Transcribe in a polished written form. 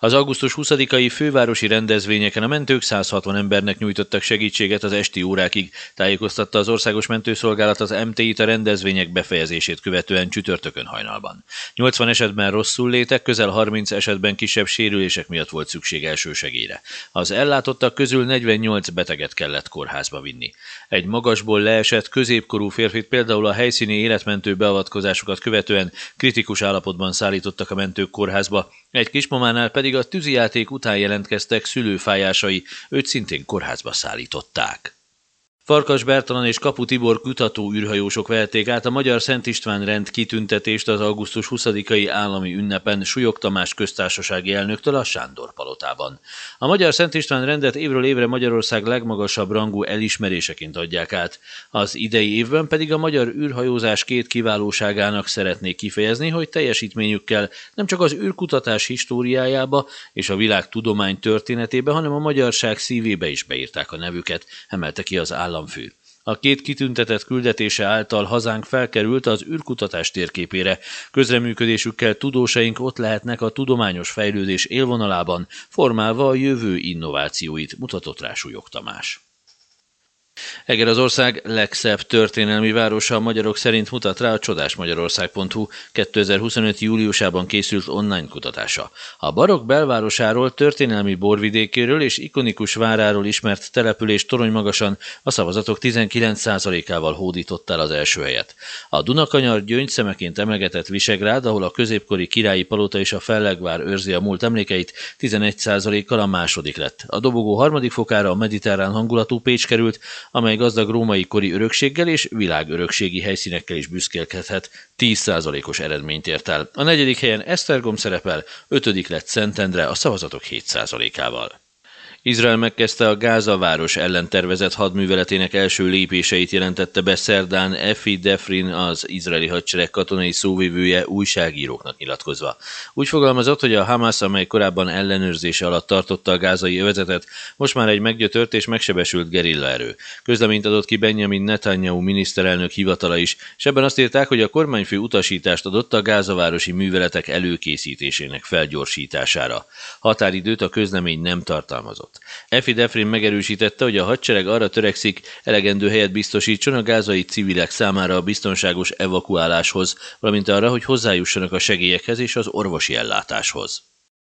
Az augusztus 20-ai fővárosi rendezvényeken a mentők 160 embernek nyújtottak segítséget az esti órákig, tájékoztatta az Országos Mentőszolgálat az MTI-t a rendezvények befejezését követően csütörtökön hajnalban. 80 esetben rosszul létek, közel 30 esetben kisebb sérülések miatt volt szükség elsősegélyre. Az ellátottak közül 48 beteget kellett kórházba vinni. Egy magasból leesett középkorú férfit például a helyszíni életmentő beavatkozásokat követően kritikus állapotban szállítottak a mentők kórházba, egy kismamánál pedig a tűzijáték után jelentkeztek szülőfájásai, őt szintén kórházba szállították. Farkas Bertalan és Kapu Tibor kutató űrhajósok vehették át a Magyar Szent István rend kitüntetést az augusztus 20-ai állami ünnepen Súlyog Tamás köztársasági elnöktől a Sándor palotában. A Magyar Szent István rendet évről évre Magyarország legmagasabb rangú elismeréseként adják át. Az idei évben pedig a magyar űrhajózás két kiválóságának szeretnék kifejezni, hogy teljesítményükkel nem csak az űrkutatás históriájába és a világ tudomány történetébe, hanem a magyarság szívébe is beírták a nevüket, emelte ki az államfő. A két kitüntetett küldetése által hazánk felkerült az űrkutatás térképére. Közreműködésükkel tudósaink ott lehetnek a tudományos fejlődés élvonalában, formálva a jövő innovációit, mutatott rá Súlyog Tamás. Eger az ország legszebb történelmi városa a magyarok szerint, mutat rá a csodásmagyarország.hu 2025. júliusában készült online kutatása. A barokk belvárosáról, történelmi borvidékéről és ikonikus váráról ismert település Toronymagasan a szavazatok 19%-ával hódított el az első helyet. A Dunakanyar gyöngyszemeként emlegetett Visegrád, ahol a középkori királyi palota és a fellegvár őrzi a múlt emlékeit, 11%-kal a második lett. A dobogó harmadik fokára a mediterrán hangulatú Pécs került, amely gazdag római kori örökséggel és világörökségi helyszínekkel is büszkélkedhet, 10%-os eredményt ért el. A negyedik helyen Esztergom szerepel, 5. lett Szentendre a szavazatok 7%-ával. Izrael megkezdte a Gáza város ellen tervezett hadműveletének első lépéseit, jelentette be szerdán Efi Defrin, az izraeli hadsereg katonai szóvivője újságíróknak nyilatkozva. Úgy fogalmazott, hogy a Hamas, amely korábban ellenőrzése alatt tartotta a gázai övezetet, most már egy meggyötört és megsebesült gerillaerő. Közleményt adott ki Benjamin Netanyahu miniszterelnök hivatala is, és ebben azt írták, hogy a kormányfő utasítást adott a gázavárosi műveletek előkészítésének felgyorsítására. Határidőt a közlemény nem tartalmazott. Efi Defrin megerősítette, hogy a hadsereg arra törekszik, elegendő helyet biztosítson a gázai civilek számára a biztonságos evakuáláshoz, valamint arra, hogy hozzájussanak a segélyekhez és az orvosi ellátáshoz.